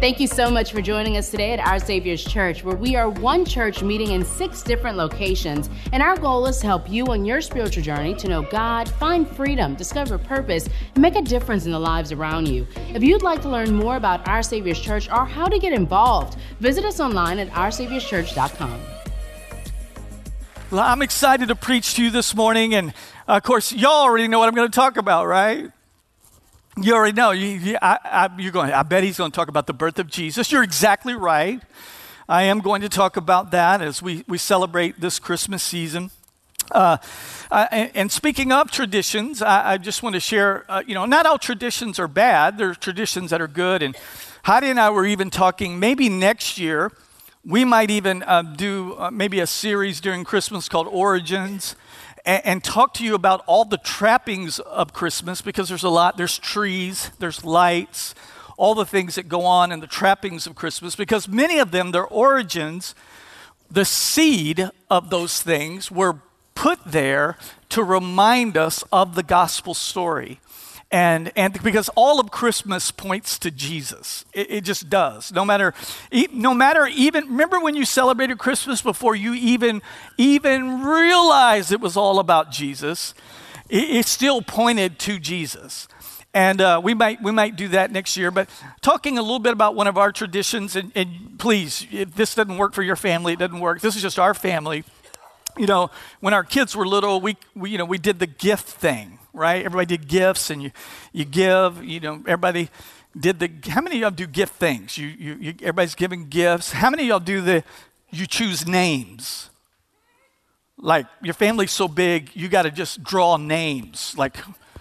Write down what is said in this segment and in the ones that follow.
Thank you so much for joining us today at Our Savior's Church, where we are one church meeting in 6 different locations. And our goal is to help you on your spiritual journey to know God, find freedom, discover purpose, and make a difference in the lives around you. If you'd like to learn more about Our Savior's Church or how to get involved, visit us online at OurSavior'sChurch.com. Well, I'm excited to preach to you this morning, and of course, y'all already know what I'm going to talk about, right? You already know. I bet he's going to talk about the birth of Jesus. You're exactly right. I am going to talk about that as we celebrate this Christmas season. And speaking of traditions, I just want to share, not all traditions are bad. There are traditions that are good. And Heidi and I were even talking, maybe next year, we might even do maybe a series during Christmas called Origins, and talk to you about all the trappings of Christmas, because there's trees, there's lights, all the things that go on in the trappings of Christmas, because many of them, their origins, the seed of those things were put there to remind us of the gospel story. And because all of Christmas points to Jesus. It just does. No matter even, remember when you celebrated Christmas before you even realized it was all about Jesus, it still pointed to Jesus. And we might do that next year. But talking a little bit about one of our traditions, and please, if this doesn't work for your family, it doesn't work. This is just our family. You know, when our kids were little, we did the gift thing. Right? Everybody did gifts, and you give, everybody did how many of y'all do gift things? Everybody's giving gifts. How many of y'all you choose names? Like, your family's so big, you got to just draw names. Like,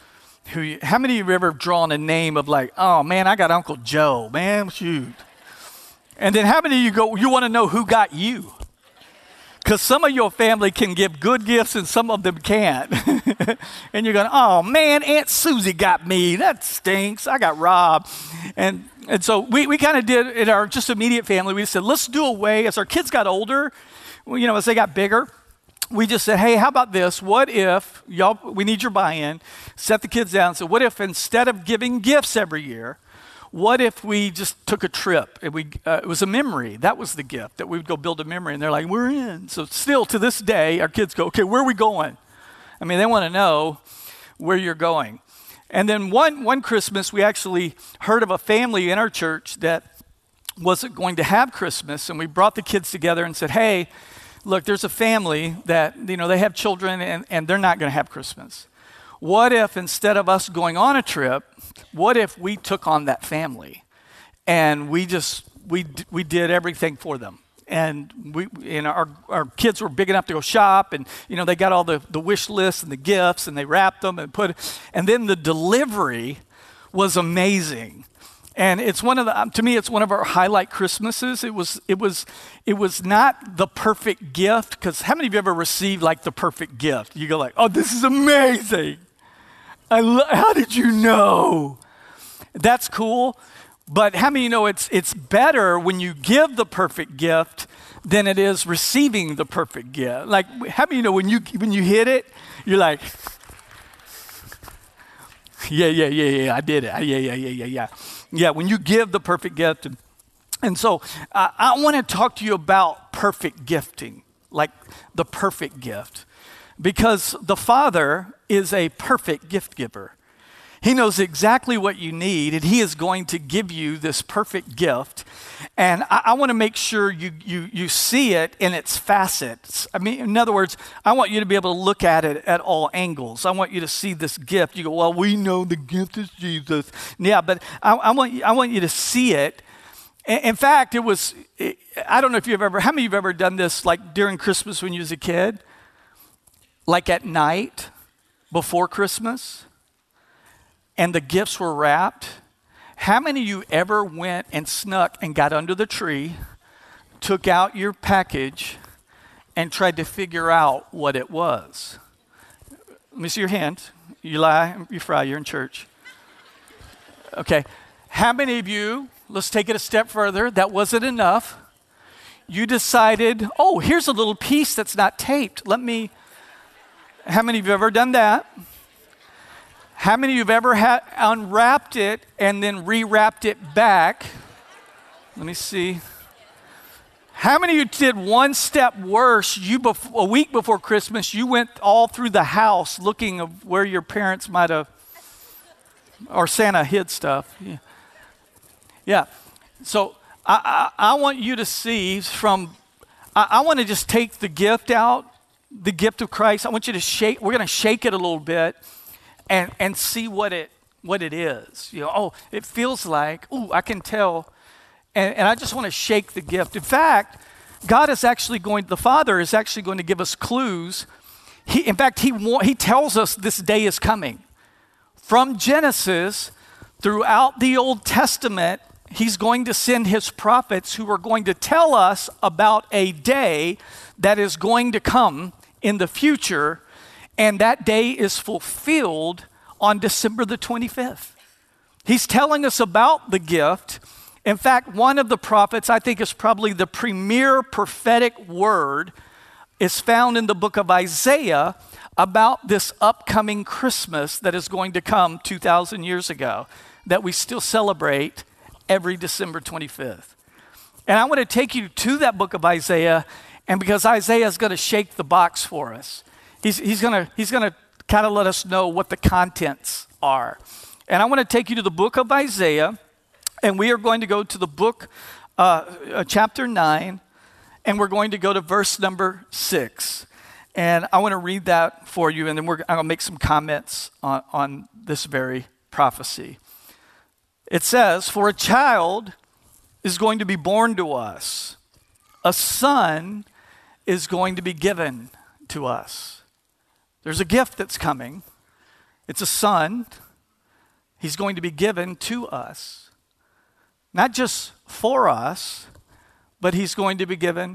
how many of you have ever drawn a name of like, oh man, I got Uncle Joe, man, shoot. And then how many of you want to know who got you? Because some of your family can give good gifts and some of them can't. And you're going, oh man, Aunt Susie got me. That stinks. I got robbed. And so we kind of did in our just immediate family. We said, let's do away. As our kids got older, as they got bigger, we just said, hey, how about this? What if, we need your buy-in, set the kids down. So what if instead of giving gifts every year, what if we just took a trip and it was a memory? That was the gift, that we would go build a memory. And they're like, we're in. So still to this day, our kids go, okay, where are we going? I mean, they want to know where you're going. And then one Christmas, we actually heard of a family in our church that wasn't going to have Christmas. And we brought the kids together and said, hey, look, there's a family that, they have children and they're not going to have Christmas. What if instead of us going on a trip, what if we took on that family and we did everything for them? And our kids were big enough to go shop, and they got all the wish lists and the gifts, and they wrapped them and then the delivery was amazing. And it's to me, it's one of our highlight Christmases. It was not the perfect gift, because how many of you ever received like the perfect gift? You go like, oh, this is amazing. How did you know? That's cool. But how many of you know it's better when you give the perfect gift than it is receiving the perfect gift? Like, how many of you know when you hit it, you're like, yeah, I did it. Yeah, when you give the perfect gift. And so I want to talk to you about perfect gifting, like the perfect gift. Because the Father is a perfect gift giver. He knows exactly what you need, and he is going to give you this perfect gift. And I want to make sure you see it in its facets. I mean, in other words, I want you to be able to look at it at all angles. I want you to see this gift. You go, well, we know the gift is Jesus. Yeah, but I want you to see it. In fact, I don't know if how many of you have ever done this like during Christmas when you was a kid? Like at night before Christmas, and the gifts were wrapped. How many of you ever went and snuck and got under the tree, took out your package, and tried to figure out what it was? Let me see your hand. You lie, you fry, you're in church. Okay. How many of you, let's take it a step further, that wasn't enough. You decided, oh, here's a little piece that's not taped. How many of you have ever done that? How many of you have ever unwrapped it and then rewrapped it back Let me see. How many of you did one step worse? A week before Christmas, you went all through the house looking of where your parents might have, or Santa hid stuff. Yeah. So I want you to see I want to just take the gift out, the gift of Christ. I want you to shake. We're going to shake it a little bit and see what it is. It feels like, I can tell. And I just want to shake the gift. In fact, the Father is actually going to give us clues. He tells us this day is coming. From Genesis throughout the Old Testament, he's going to send his prophets who are going to tell us about a day that is going to come in the future, and that day is fulfilled on December the 25th. He's telling us about the gift. In fact, one of the prophets, I think is probably the premier prophetic word, is found in the book of Isaiah about this upcoming Christmas that is going to come 2,000 years ago, that we still celebrate every December 25th. And I want to take you to that book of Isaiah, and because Isaiah is going to shake the box for us. He's going to kind of let us know what the contents are. And I want to take you to the book of Isaiah, and we are going to go to the book, chapter 9, and we're going to go to verse number 6. And I want to read that for you, and then I'm going to make some comments on this very prophecy. It says, "For a child is going to be born to us. A son is going to be given to us." There's a gift that's coming. It's a son. He's going to be given to us. Not just for us, but he's going to be given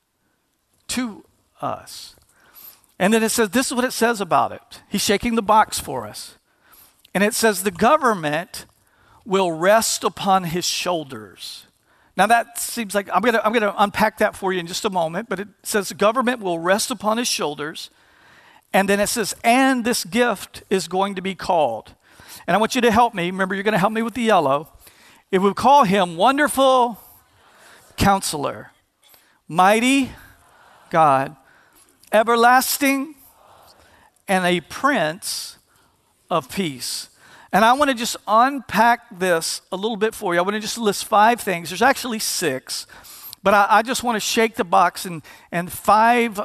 to us. And then it says, this is what it says about it. He's shaking the box for us. And it says, the government will rest upon his shoulders. Now that seems like, I'm going to unpack that for you in just a moment, but it says the government will rest upon his shoulders. And then it says, and this gift is going to be called. And I want you to help me. Remember, you're going to help me with the yellow. It will call him Wonderful Counselor, Mighty God, Everlasting, and a Prince of Peace. And I want to just unpack this a little bit for you. I want to just list 5 things. There's actually 6, but I just want to shake the box and 5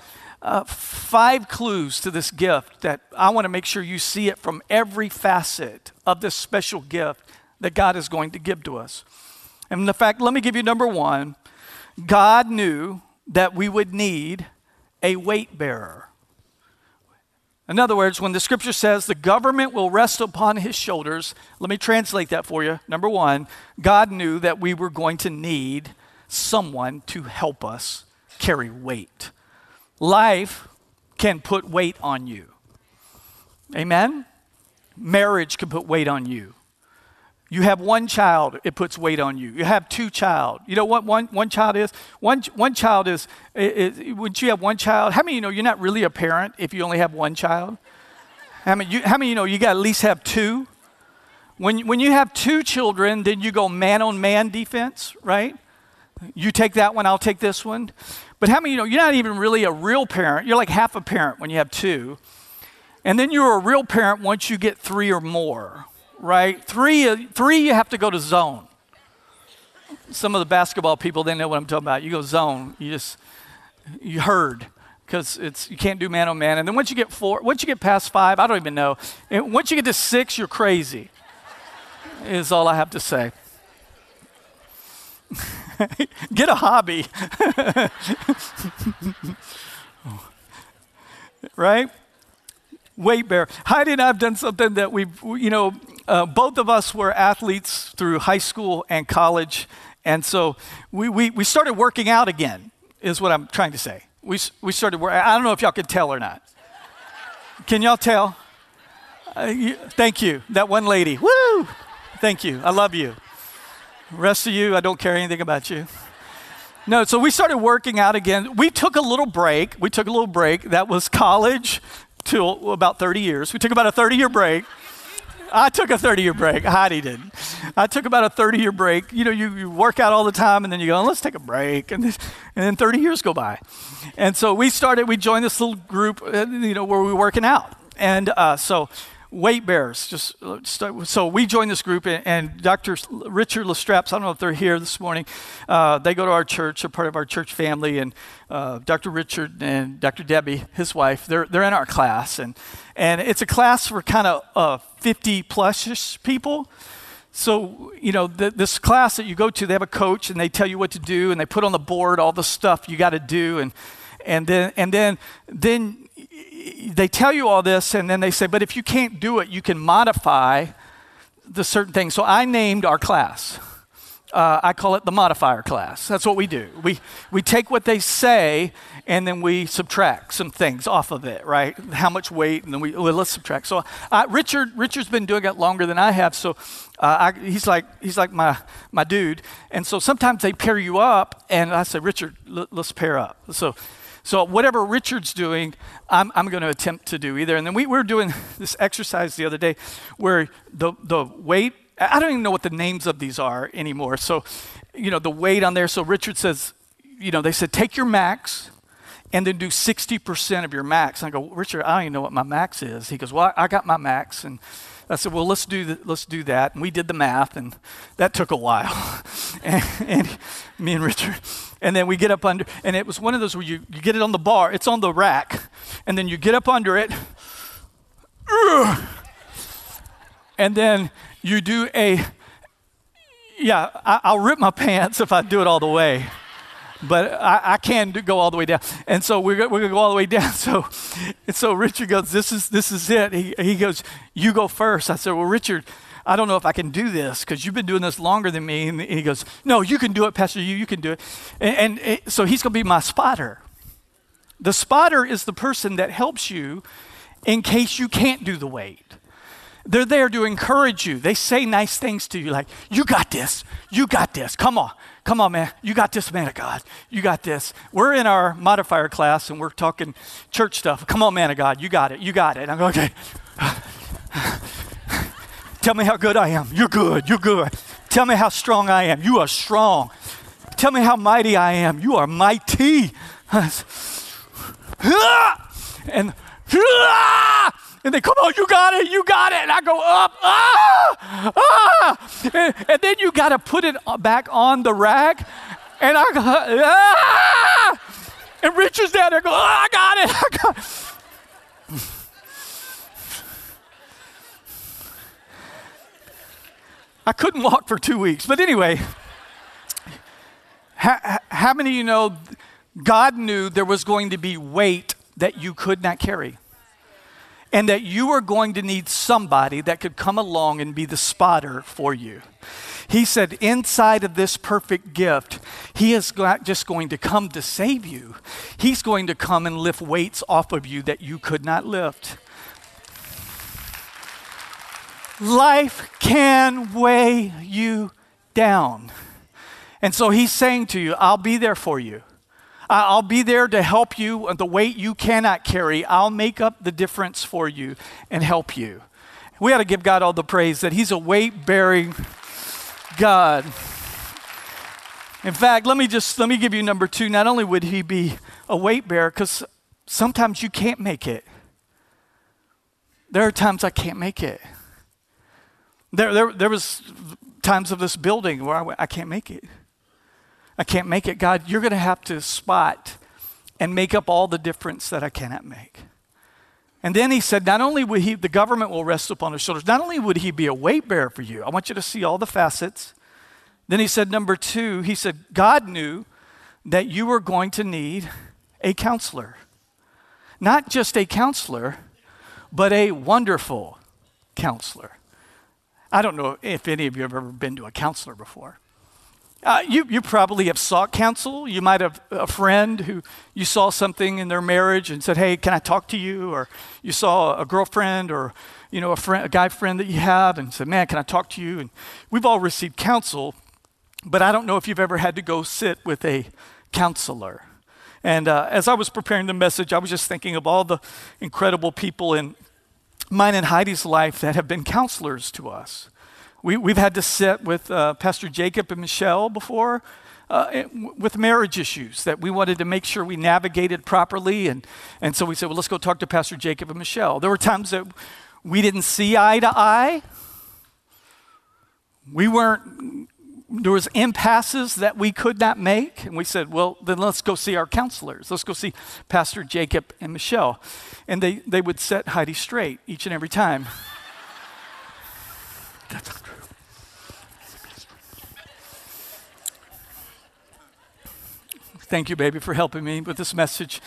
clues to this gift that I want to make sure you see it from every facet of this special gift that God is going to give to us. And in fact, let me give you number 1. God knew that we would need a weight bearer. In other words, when the scripture says the government will rest upon his shoulders, let me translate that for you. Number 1, God knew that we were going to need someone to help us carry weight. Life can put weight on you. Amen? Marriage can put weight on you. You have 1 child, it puts weight on you. You have 2 child. You know what one child is? One child is once you have 1 child, how many of you know you're not really a parent if you only have 1 child? How many of you know you got to at least have 2? When you have 2 children, then you go man-on-man defense, right? You take that one, I'll take this one. But how many of you know you're not even really a real parent? You're like half a parent when you have 2. And then you're a real parent once you get 3 or more. Right? 3, you have to go to zone. Some of the basketball people, they know what I'm talking about. You go zone, you herd, because you can't do man on man. And then once you get past 5, I don't even know. And once you get to 6, you're crazy, is all I have to say. Get a hobby. Right? Weight bearer. Heidi and I have done something that both of us were athletes through high school and college, and so we started working out again, is what I'm trying to say. We started working. I don't know if y'all could tell or not. Can y'all tell? Thank you. That one lady. Woo! Thank you. I love you. The rest of you, I don't care anything about you. No, so we started working out again. We took a little break. That was college till about 30 years. We took about a 30-year break. I took a 30-year break. Heidi didn't. I took about a 30-year break. You know, you work out all the time, and then you go, let's take a break. And then 30 years go by. And so we joined this little group, where we were working out. And so weight bearers, so we joined this group, and Dr. Richard Lestraps, I don't know if they're here this morning, they go to our church, they're part of our church family, and Dr. Richard and Dr. Debbie, his wife, they're in our class, and it's a class for kind of 50-plus-ish people. So, this class that you go to, they have a coach, and they tell you what to do, and they put on the board all the stuff you got to do, and then they tell you all this, and then they say, but if you can't do it, you can modify the certain things. So I named our class. I call it the modifier class. That's what we do. We take what they say, and then we subtract some things off of it, right? How much weight, and then let's subtract. So Richard's been doing it longer than I have, so he's like my dude. And so sometimes they pair you up, and I say, Richard, let's pair up. So whatever Richard's doing, I'm going to attempt to do either. And then we were doing this exercise the other day where the weight, I don't even know what the names of these are anymore. So, the weight on there. So Richard says, they said, take your max and then do 60% of your max. And I go, Richard, I don't even know what my max is. He goes, well, I got my max. And I said, well, let's do that. And we did the math, and that took a while. and me and Richard. And then we get up under, and it was one of those where you get it on the bar. It's on the rack. And then you get up under it. And then you do I'll rip my pants if I do it all the way. But I can go all the way down. And so we're going to go all the way down. So Richard goes, this is it. He goes, you go first. I said, well, Richard, I don't know if I can do this because you've been doing this longer than me. And he goes, no, you can do it, Pastor. You can do it. And so he's going to be my spotter. The spotter is the person that helps you in case you can't do the weight. They're there to encourage you. They say nice things to you like, you got this. You got this. Come on, man. You got this, man of God. You got this. We're in our modifier class, and we're talking church stuff. Come on, man of God. You got it. You got it. And I'm going, okay. Tell me how good I am. You're good. You're good. Tell me how strong I am. You are strong. Tell me how mighty I am. You are mighty. And they come on, you got it. And I go up, and then you got to put it back on the rack. And I go, and Richard's down there going, I got it. I couldn't walk for 2 weeks. But anyway, how many of you know God knew there was going to be weight that you could not carry? And that you were going to need somebody that could come along and be the spotter for you. He said, inside of this perfect gift, he is not just going to come to save you. He's going to come and lift weights off of you that you could not lift. Life can weigh you down. And so he's saying to you, I'll be there for you. I'll be there to help you. The weight you cannot carry, I'll make up the difference for you and help you. We ought to give God all the praise that he's a weight-bearing God. In fact, let me give you number 2. Not only would he be a weight bearer, because sometimes you can't make it. There are times I can't make it. There was times of this building where I can't make it. I can't make it. God, you're going to have to spot and make up all the difference that I cannot make. And then he said, not only would the government will rest upon his shoulders, not only would he be a weight bearer for you, I want you to see all the facets. Then he said, number 2, he said, God knew that you were going to need a counselor. Not just a counselor, but a wonderful counselor. I don't know if any of you have ever been to a counselor before. You probably have sought counsel. You might have a friend who you saw something in their marriage and said, hey, can I talk to you? Or you saw a girlfriend or a guy friend that you have and said, man, can I talk to you? And we've all received counsel, but I don't know if you've ever had to go sit with a counselor. And as I was preparing the message, I was just thinking of all the incredible people in mine and Heidi's life that have been counselors to us. We've had to sit with Pastor Jacob and Michelle before with marriage issues that we wanted to make sure we navigated properly. And so we said, well, let's go talk to Pastor Jacob and Michelle. There were times that we didn't see eye to eye. There was impasses that we could not make. And we said, well, then let's go see our counselors. Let's go see Pastor Jacob and Michelle. And they would set Heidi straight each and every time. That's not true. Thank you, baby, for helping me with this message.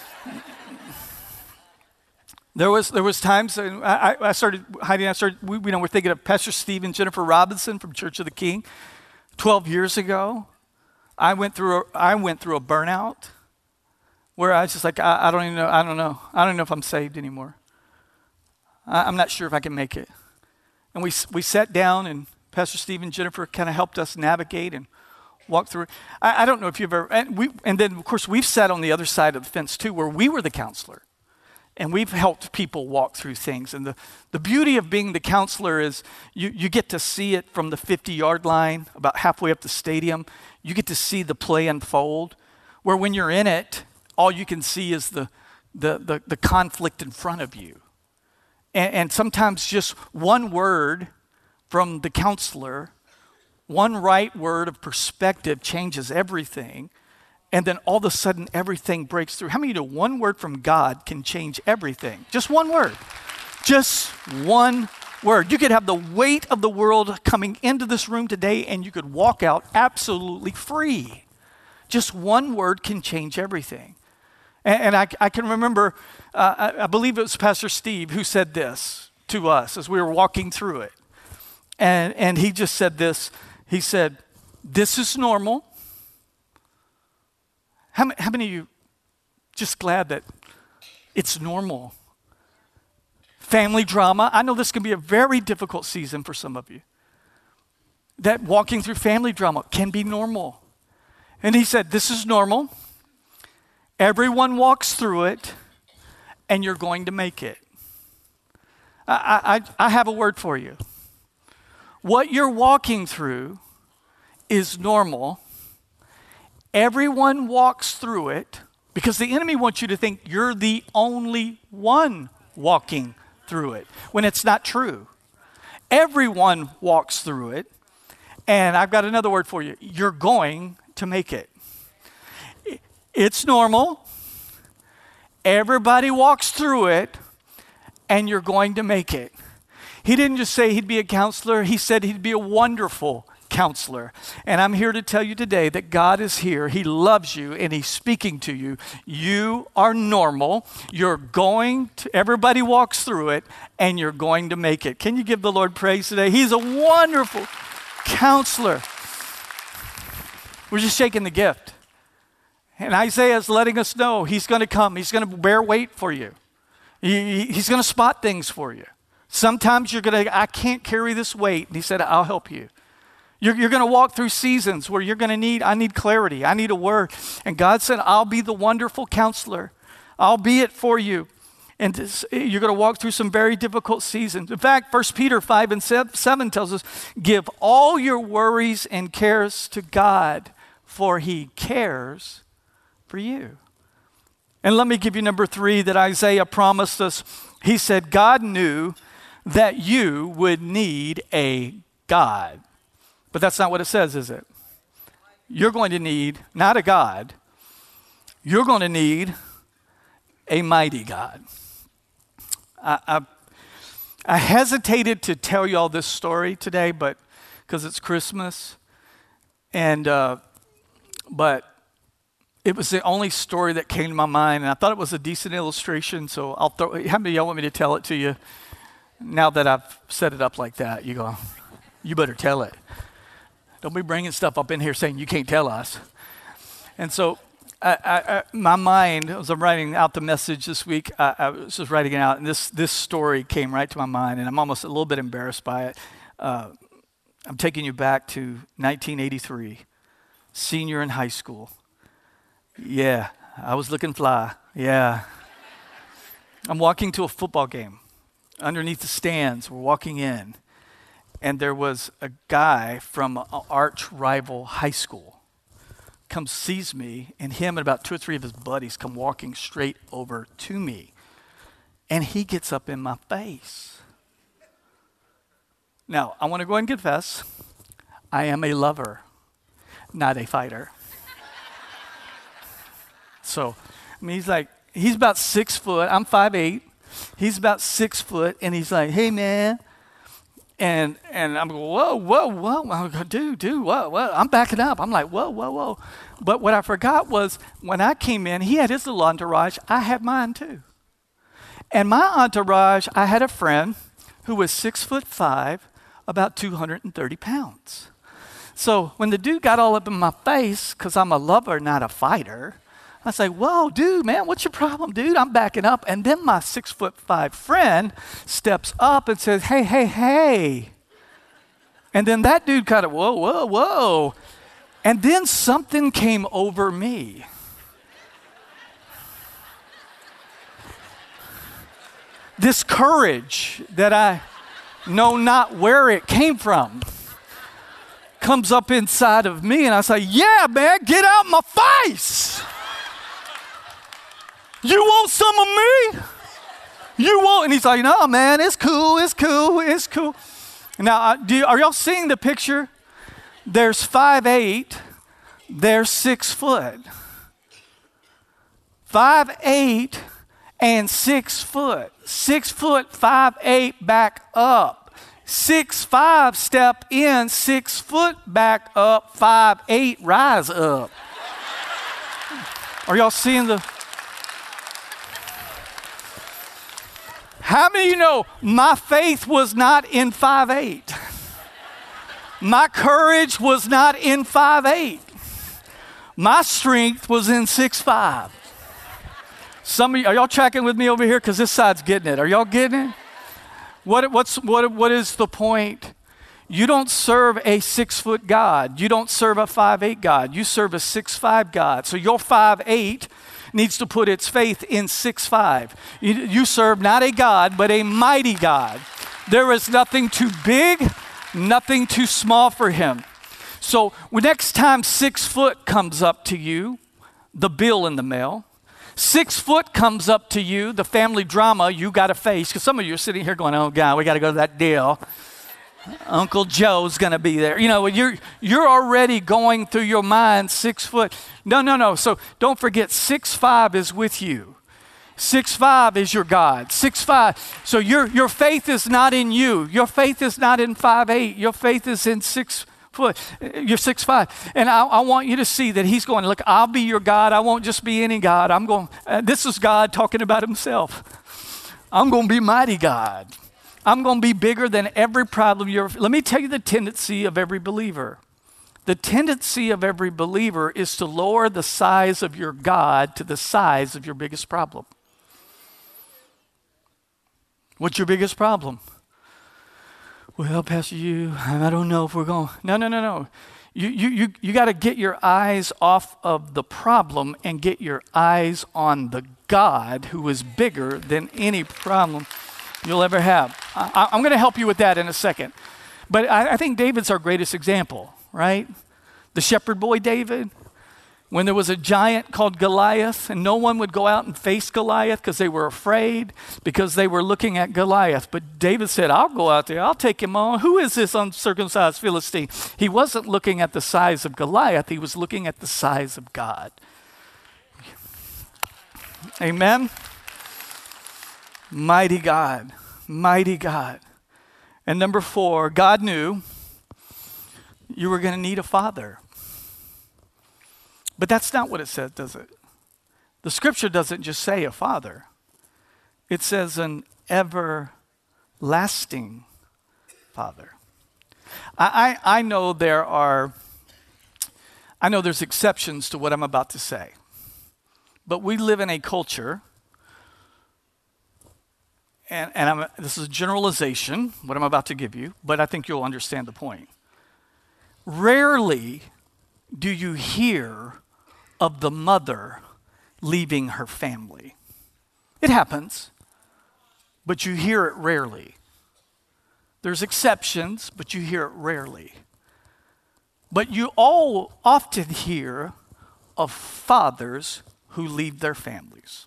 There was times Heidi and I started, we're thinking of Pastor Steve and Jennifer Robinson from Church of the King. 12 years ago, I went through a burnout where I was just like, I don't know if I'm saved anymore. I'm not sure if I can make it. And we sat down, and Pastor Steve and Jennifer kind of helped us navigate and walk through. I don't know if you've ever, and then of course we've sat on the other side of the fence too, where we were the counselor. And we've helped people walk through things. And the beauty of being the counselor is you get to see it from the 50-yard line, about halfway up the stadium. You get to see the play unfold, where when you're in it, all you can see is the conflict in front of you. And sometimes just one word from the counselor, one right word of perspective changes everything. And then all of a sudden, everything breaks through. How many of you know one word from God can change everything? Just one word. Just one word. You could have the weight of the world coming into this room today, and you could walk out absolutely free. Just one word can change everything. And I can remember, I believe it was Pastor Steve who said this to us as we were walking through it. And he just said this. He said, this is normal. How many of you just glad that it's normal? Family drama. I know this can be a very difficult season for some of you. That walking through family drama can be normal. And he said, this is normal. Everyone walks through it, and you're going to make it. I have a word for you. What you're walking through is normal. Everyone walks through it because the enemy wants you to think you're the only one walking through it when it's not true. Everyone walks through it, and I've got another word for you. You're going to make it. It's normal. Everybody walks through it, and you're going to make it. He didn't just say he'd be a counselor. He said he'd be a wonderful counselor. And I'm here to tell you today that God is here. He loves you, and he's speaking to you. You are normal. Everybody walks through it, and you're going to make it. Can you give the Lord praise today? He's a wonderful counselor. We're just shaking the gift. And Isaiah is letting us know he's going to come. He's going to bear weight for you. He's going to spot things for you. Sometimes I can't carry this weight. And he said, I'll help you. You're going to walk through seasons where I need clarity. I need a word. And God said, I'll be the wonderful counselor. I'll be it for you. And you're going to walk through some very difficult seasons. In fact, 1 Peter 5 and 7 tells us, give all your worries and cares to God, for he cares for you. And let me give you number 3 that Isaiah promised us. He said, God knew that you would need a God. But that's not what it says, is it? You're going to need not a God. You're going to need a mighty God. I hesitated to tell you all this story today, but because it's Christmas, but it was the only story that came to my mind, and I thought it was a decent illustration. So how many of y'all want me to tell it to you? Now that I've set it up like that, you go, you better tell it. Don't be bringing stuff up in here saying you can't tell us. And so my mind, as I'm writing out the message this week, I was just writing it out, and this story came right to my mind, and I'm almost a little bit embarrassed by it. I'm taking you back to 1983, senior in high school. Yeah, I was looking fly. Yeah. I'm walking to a football game. underneath the stands. We're walking in, and there was a guy from an arch rival high school comes, sees me, and him and about 2 or 3 of his buddies come walking straight over to me. And he gets up in my face. Now, I want to go ahead and confess, I am a lover, not a fighter. So, I mean, he's about 6 foot. I'm 5'8". He's about 6 foot, and he's like, hey, man. And I'm going, whoa. I go, dude, what? I'm backing up. I'm like, whoa. But what I forgot was when I came in, he had his little entourage. I had mine too. And my entourage, I had a friend who was 6'5", about 230 pounds. So when the dude got all up in my face, because I'm a lover, not a fighter, I say, whoa, dude, man, what's your problem, dude? I'm backing up. And then my 6'5" friend steps up and says, hey. And then that dude kind of, whoa. And then something came over me. This courage that I know not where it came from comes up inside of me, and I say, yeah, man, get out my face. You want some of me? You want? And he's like, no, man, it's cool. Now, are y'all seeing the picture? There's 5'8", there's 6 foot. 5'8" and 6 foot. 6 foot, 5'8", back up. 6'5", step in. 6 foot, back up. 5'8", rise up. Are y'all seeing the... How many of you know my faith was not in 5'8"? My courage was not in 5'8". My strength was in 6'5". Some of you, are y'all tracking with me over here? Because this side's getting it. Are y'all getting it? What is the point? You don't serve a 6 foot God. You don't serve a 5'8" God. You serve a 6'5" God. So your 5'8" needs to put its faith in 6'5". You serve not a God, but a mighty God. There is nothing too big, nothing too small for him. So next time 6 foot comes up to you, the bill in the mail, 6 foot comes up to you, the family drama you got to face, because some of you are sitting here going, oh God, we got to go to that deal. Uncle Joe's going to be there. You know, you're already going through your mind 6 foot. No. So don't forget, 6'5" is with you. 6'5" is your God. 6'5". So your faith is not in you. Your faith is not in 5'8". Your faith is in 6 foot. You're 6'5". And I want you to see that he's going, look, I'll be your God. I won't just be any God. I'm going, this is God talking about himself. I'm going to be mighty God. I'm going to be bigger than every problem let me tell you the tendency of every believer. The tendency of every believer is to lower the size of your God to the size of your biggest problem. What's your biggest problem? Well, Pastor, I don't know if we're going. No. You got to get your eyes off of the problem and get your eyes on the God who is bigger than any problem you'll ever have. I'm going to help you with that in a second. But I think David's our greatest example, right? The shepherd boy David, when there was a giant called Goliath, and no one would go out and face Goliath because they were afraid, because they were looking at Goliath. But David said, I'll go out there, I'll take him on. Who is this uncircumcised Philistine? He wasn't looking at the size of Goliath, he was looking at the size of God. Amen? Mighty God. And number 4, God knew you were going to need a father. But that's not what it says, does it? The scripture doesn't just say a father. It says an everlasting father. I know there's exceptions to what I'm about to say. But we live in a culture, and this is a generalization, what I'm about to give you, but I think you'll understand the point. Rarely do you hear of the mother leaving her family. It happens. but you hear it rarely. There's exceptions, but you hear it rarely. But you all often hear of fathers who leave their families.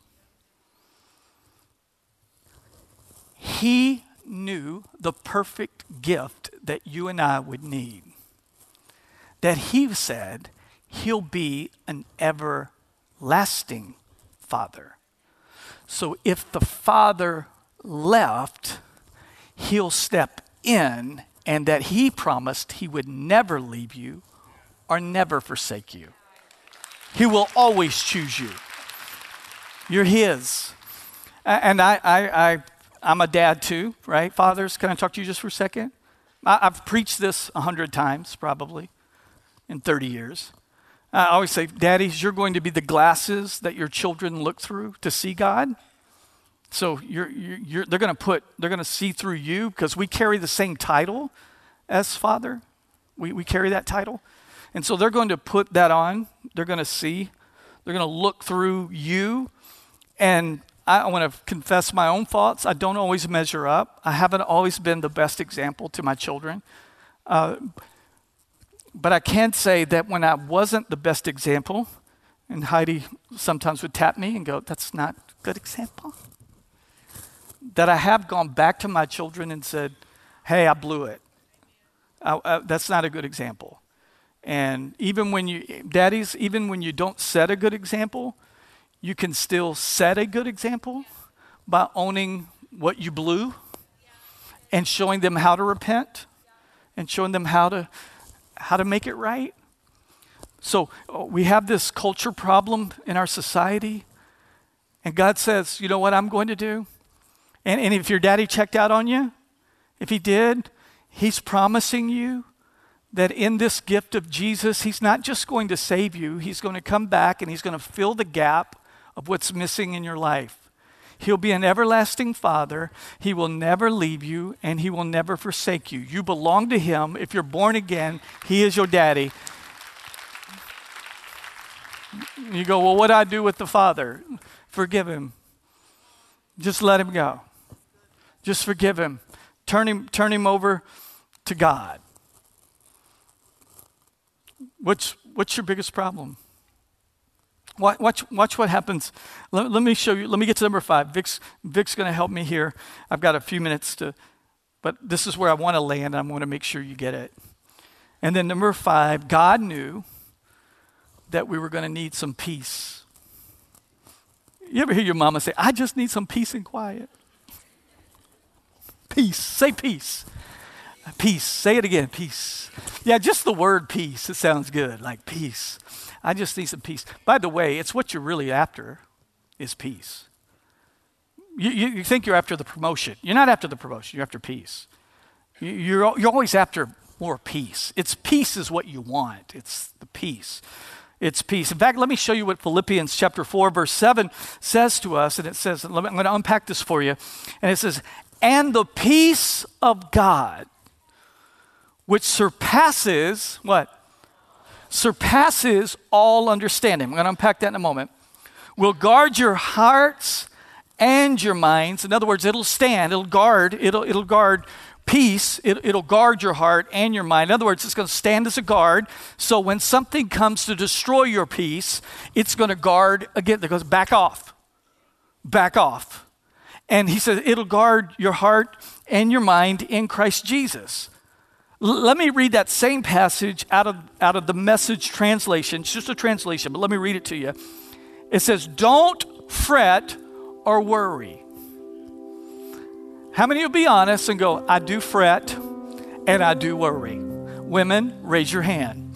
He knew the perfect gift that you and I would need. That he said he'll be an everlasting father. So if the father left, he'll step in, and that he promised he would never leave you or never forsake you. He will always choose you. You're his. And I'm a dad too, right? Fathers, can I talk to you just for a second? I've preached this 100 times probably in 30 years. I always say, daddies, you're going to be the glasses that your children look through to see God. So they're going to see through you because we carry the same title as father. We carry that title. And so they're going to put that on. They're going to see. They're going to look through you. And I want to confess my own faults. I don't always measure up. I haven't always been the best example to my children. But I can say that when I wasn't the best example, and Heidi sometimes would tap me and go, that's not a good example, that I have gone back to my children and said, hey, I blew it. That's not a good example. And even when daddies, even when you don't set a good example, you can still set a good example by owning what you blew and showing them how to repent and showing them how to make it right. So we have this culture problem in our society, and God says, you know what I'm going to do? And if your daddy checked out on you, if he did, he's promising you that in this gift of Jesus, he's not just going to save you, he's going to come back and he's going to fill the gap of what's missing in your life. He'll be an everlasting father. He will never leave you and he will never forsake you. You belong to him. If you're born again, he is your daddy. You go, well, what do I do with the father? Forgive him. Just let him go. Just forgive him. Turn him over to God. What's your biggest problem? Watch what happens. Let me show you. Let me get to number 5. Vic's going to help me here. I've got a few minutes but this is where I want to land. And I want to make sure you get it. And then number 5, God knew that we were going to need some peace. You ever hear your mama say, I just need some peace and quiet? Peace. Say peace. Peace. Say it again. Peace. Yeah, just the word peace. It sounds good. Like peace. I just need some peace. By the way, it's what you're really after is peace. You think you're after the promotion. You're not after the promotion. You're after peace. You're always after more peace. It's peace is what you want. It's the peace. It's peace. In fact, let me show you what Philippians chapter 4, verse 7 says to us. And it says, I'm going to unpack this for you. And it says, and the peace of God, which surpasses, what? Surpasses all understanding. I'm going to unpack that in a moment. Will guard your hearts and your minds. In other words, it'll stand, it'll guard peace. It'll guard your heart and your mind. In other words, it's going to stand as a guard. So when something comes to destroy your peace, it's going to guard again. It goes back off. Back off. And he says it'll guard your heart and your mind in Christ Jesus. Let me read that same passage out of the Message translation. It's just a translation, but let me read it to you. It says, don't fret or worry. How many will be honest and go, I do fret and I do worry? Women, raise your hand.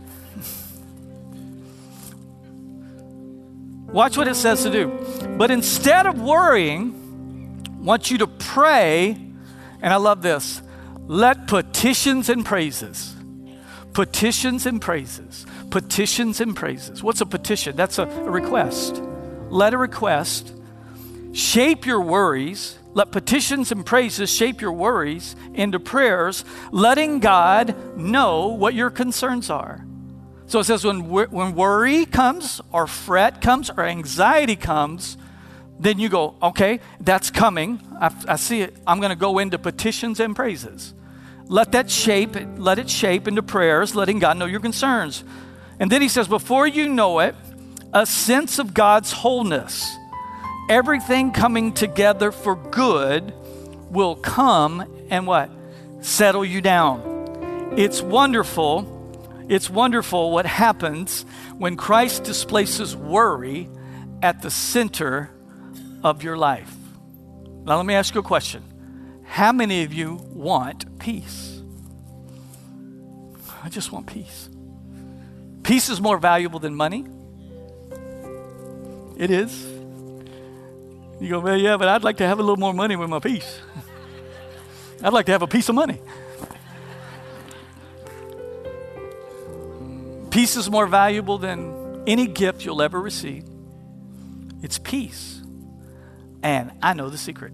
Watch what it says to do. But instead of worrying, I want you to pray, and I love this, let petitions and praises. Petitions and praises. Petitions and praises. What's a petition? That's a request. Let a request shape your worries. Let petitions and praises shape your worries into prayers, letting God know what your concerns are. So it says when worry comes or fret comes or anxiety comes, then you go, okay, that's coming. I see it. I'm going to go into petitions and praises. Let it shape into prayers, letting God know your concerns. And then he says, before you know it, a sense of God's wholeness, everything coming together for good will come and what? Settle you down. It's wonderful. It's wonderful what happens when Christ displaces worry at the center of your life. Now let me ask you a question. How many of you want peace? I just want peace. Peace is more valuable than money. It is. You go, well, yeah, but I'd like to have a little more money with my peace. I'd like to have a piece of money. Peace is more valuable than any gift you'll ever receive. It's peace. And I know the secret.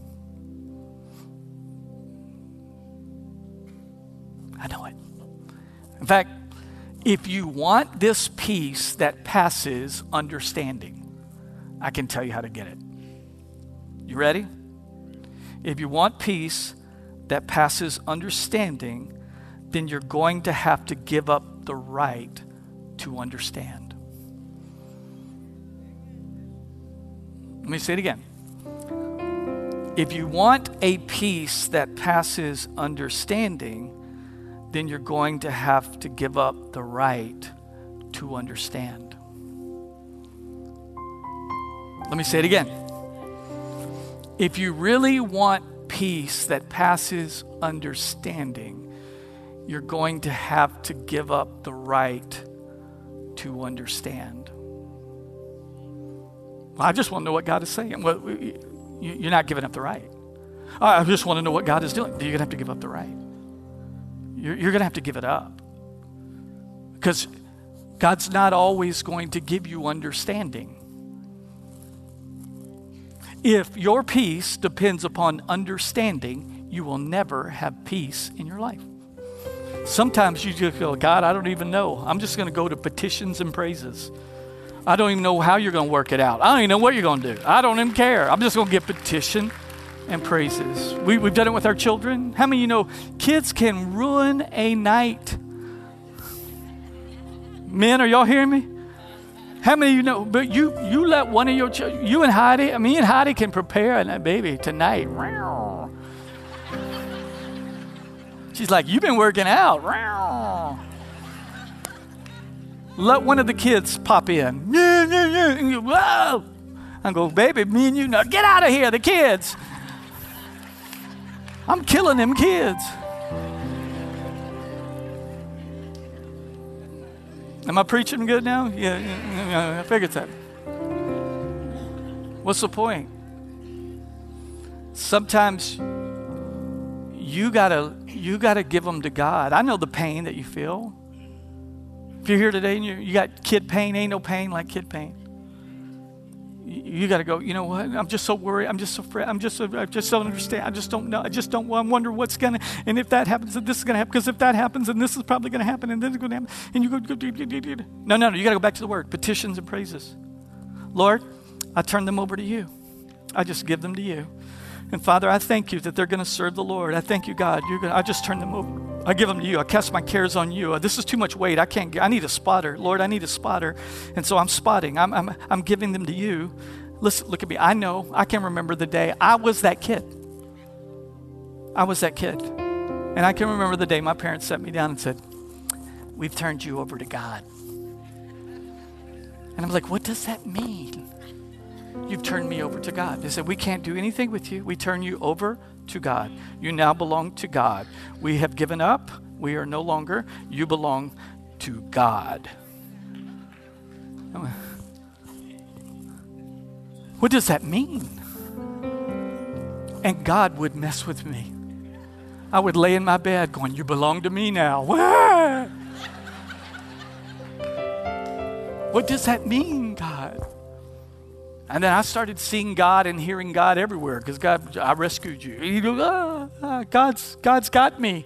I know it. In fact, if you want this peace that passes understanding, I can tell you how to get it. You ready? If you want peace that passes understanding, then you're going to have to give up the right to understand. Let me say it again. If you want a peace that passes understanding, then you're going to have to give up the right to understand. Let me say it again. If you really want peace that passes understanding, you're going to have to give up the right to understand. Well, I just want to know what God is saying. Well, you're not giving up the right. I just want to know what God is doing. You're going to have to give up the right. You're going to have to give it up. Because God's not always going to give you understanding. If your peace depends upon understanding, you will never have peace in your life. Sometimes you just go, God, I don't even know. I'm just going to go to petitions and praises. I don't even know how you're going to work it out. I don't even know what you're going to do. I don't even care. I'm just going to get petition and praises. We've done it with our children. How many of you know kids can ruin a night? Men, are y'all hearing me? How many of you know? But you let one of your children, you and Heidi, me and Heidi can prepare and that baby tonight. She's like, you've been working out. Let one of the kids pop in. And you, whoa. I go, baby, me and you, no, get out of here, the kids. I'm killing them kids. Am I preaching good now? Yeah, I figured that. What's the point? Sometimes you gotta give them to God. I know the pain that you feel. If you're here today and you got kid pain, ain't no pain like kid pain. You got to go, you know what? I'm just so worried. I'm just so afraid. I just don't understand. I just don't know. I wonder what's going to, and if that happens, then this is going to happen. Because if that happens, then this is probably going to happen. And then it's going to happen. And you go. No. You got to go back to the word. Petitions and praises. Lord, I turn them over to you. I just give them to you. And Father, I thank you that they're going to serve the Lord. I thank you, God. I just turn them over. I give them to you. I cast my cares on you. This is too much weight. I need a spotter. Lord, I need a spotter. And so I'm spotting. I'm giving them to you. Listen, look at me. I know. I can remember the day I was that kid. And I can remember the day my parents sat me down and said, we've turned you over to God. And I'm like, what does that mean? You've turned me over to God. They said, we can't do anything with you. We turn you over to God. You now belong to God. We have given up. We are no longer. You belong to God. What does that mean? And God would mess with me. I would lay in my bed going, you belong to me now. What does that mean, God? And then I started seeing God and hearing God everywhere because God, I rescued you. And you go, God's got me.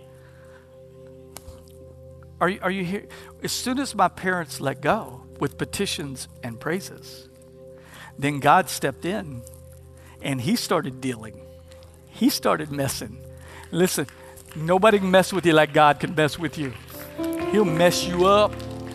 Are you here? As soon as my parents let go with petitions and praises, then God stepped in And he started dealing. He started messing. Listen, nobody can mess with you like God can mess with you. He'll mess you up.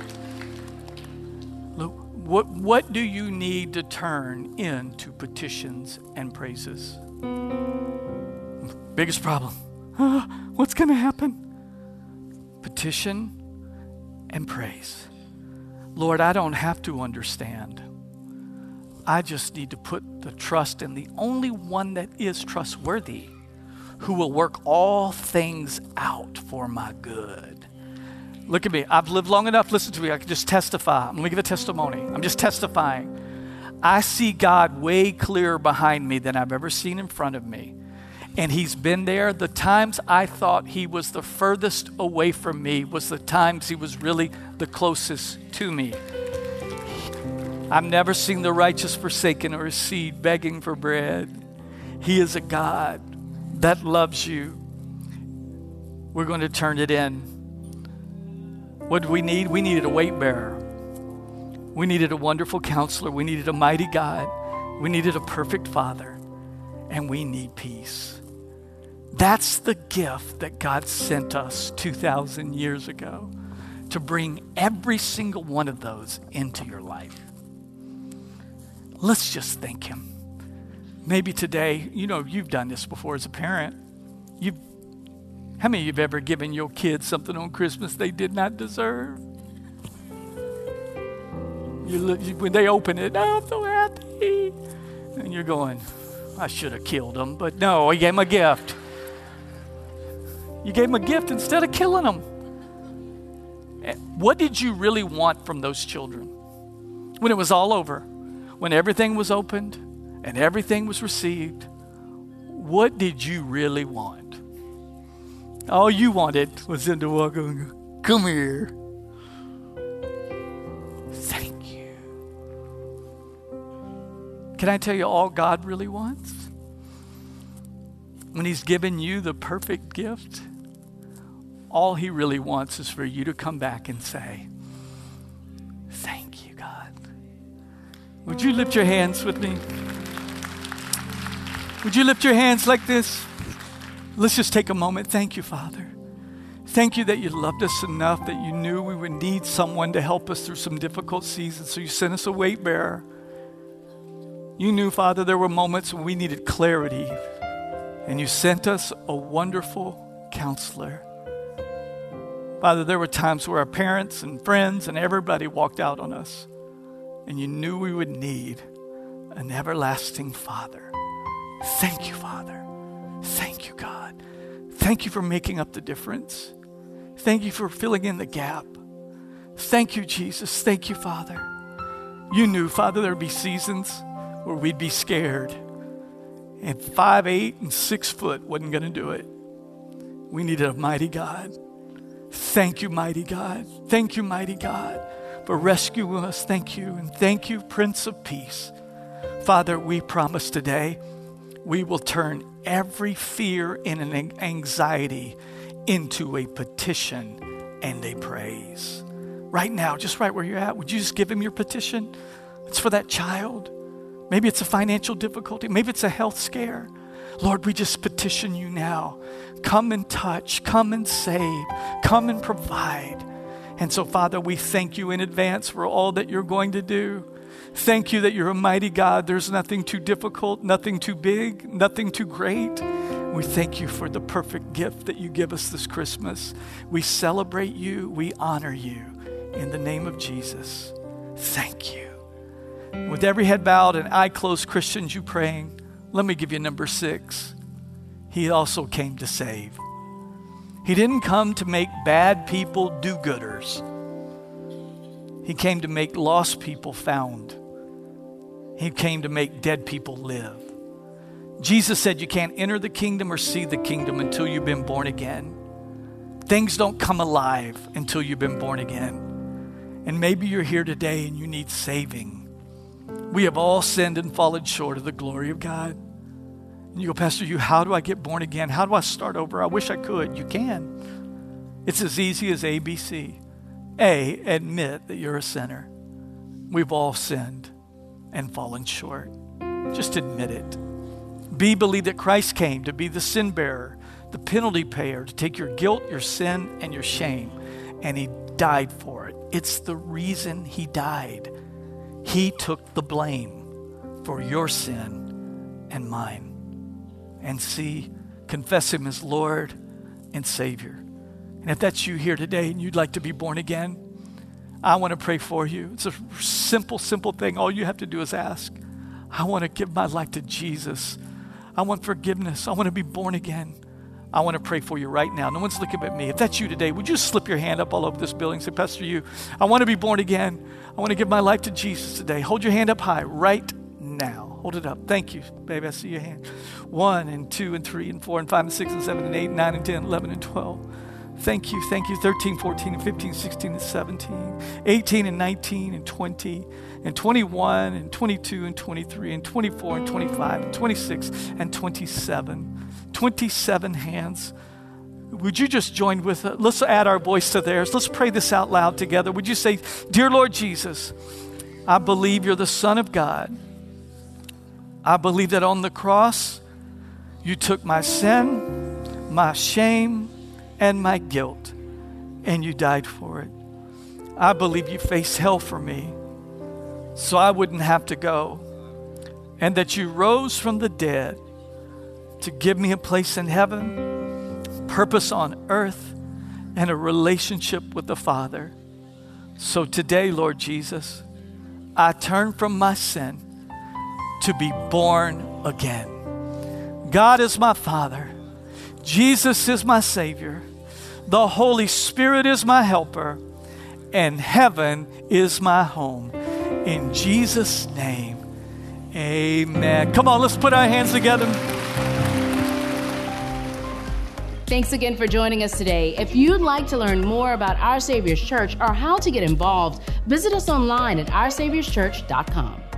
Look, what do you need to turn into petitions and praises? Biggest problem. What's going to happen? Petition and praise. Lord, I don't have to understand. I just need to put the trust in the only one that is trustworthy, who will work all things out for my good. Look at me. I've lived long enough. Listen to me. I can just testify. I'm going to give a testimony. I'm just testifying. I see God way clearer behind me than I've ever seen in front of me. And he's been there. The times I thought he was the furthest away from me was the times he was really the closest to me. I've never seen the righteous forsaken or his seed begging for bread. He is a God that loves you. We're going to turn it in. What did we need? We needed a weight bearer. We needed a wonderful counselor. We needed a mighty God. We needed a perfect Father. And we need peace. That's the gift that God sent us 2,000 years ago, to bring every single one of those into your life. Let's just thank him. Maybe today, you've done this before as a parent. How many of you have ever given your kids something on Christmas they did not deserve? When they open it, oh, I'm so happy. And you're going, I should have killed them, but no, I gave them a gift. You gave them a gift instead of killing them. What did you really want from those children? When it was all over, when everything was opened and everything was received, what did you really want? All you wanted was them to walk on, come here. Thank you. Can I tell you all God really wants? When he's given you the perfect gift, all he really wants is for you to come back and say, thank you, God. Would you lift your hands with me? Would you lift your hands like this? Let's just take a moment. Thank you, Father. Thank you that you loved us enough that you knew we would need someone to help us through some difficult seasons, so you sent us a weight bearer. You knew, Father, there were moments when we needed clarity, and you sent us a wonderful counselor. Father, there were times where our parents and friends and everybody walked out on us, and you knew we would need an everlasting Father. Thank you, Father. Thank you, God. Thank you for making up the difference. Thank you for filling in the gap. Thank you, Jesus. Thank you, Father. You knew, Father, there would be seasons where we'd be scared, and 5'8" and 6 foot wasn't going to do it. We needed a mighty God. Thank you, mighty God. Thank you, mighty God, for rescuing us. Thank you. And thank you, Prince of Peace. Father, we promise today we will turn every fear and an anxiety into a petition and a praise. Right now, just right where you're at, would you just give him your petition? It's for that child. Maybe it's a financial difficulty. Maybe it's a health scare. Lord, we just petition you now. Come and touch, come and save, come and provide. And so, Father, we thank you in advance for all that you're going to do. Thank you that you're a mighty God. There's nothing too difficult, nothing too big, nothing too great. We thank you for the perfect gift that you give us this Christmas. We celebrate you. We honor you. In the name of Jesus, thank you. With every head bowed and eye closed, Christians, you praying, let me give you number 6. He also came to save. He didn't come to make bad people do-gooders. He came to make lost people found. He came to make dead people live. Jesus said you can't enter the kingdom or see the kingdom until you've been born again. Things don't come alive until you've been born again. And maybe you're here today and you need saving. We have all sinned and fallen short of the glory of God. And you go, Pastor, how do I get born again? How do I start over? I wish I could. You can. It's as easy as ABC. A, admit that you're a sinner. We've all sinned and fallen short. Just admit it. B, believe that Christ came to be the sin bearer, the penalty payer, to take your guilt, your sin, and your shame. And he died for it. It's the reason he died. He took the blame for your sin and mine. And C, confess him as Lord and Savior. And if that's you here today and you'd like to be born again, I want to pray for you. It's a simple thing. All you have to do is ask. I want to give my life to Jesus. I want forgiveness. I want to be born again. I want to pray for you right now. No one's looking at me. If that's you today, would you slip your hand up all over this building? Say, Pastor, I want to be born again. I want to give my life to Jesus today. Hold your hand up high right now. Hold it up. Thank you, baby. I see your hand. 1 and 2 and 3 and 4 and 5 and 6 and 7 and 8 and 9 and 10, 11 and 12. Thank you. 13, 14, and 15, 16, and 17, 18, and 19, and 20, and 21, and 22, and 23, and 24, and 25, and 26, and 27. 27 hands. Would you just join with us? Let's add our voice to theirs. Let's pray this out loud together. Would you say, Dear Lord Jesus, I believe you're the Son of God. I believe that on the cross, you took my sin, my shame, and my guilt, and you died for it. I believe you faced hell for me so I wouldn't have to go, and that you rose from the dead to give me a place in heaven, purpose on earth, and a relationship with the Father. So today, Lord Jesus, I turn from my sin to be born again. God is my Father. Jesus is my Savior. The Holy Spirit is my helper. And heaven is my home. In Jesus' name, amen. Come on, let's put our hands together. Thanks again for joining us today. If you'd like to learn more about Our Savior's Church or how to get involved, visit us online at oursaviorschurch.com.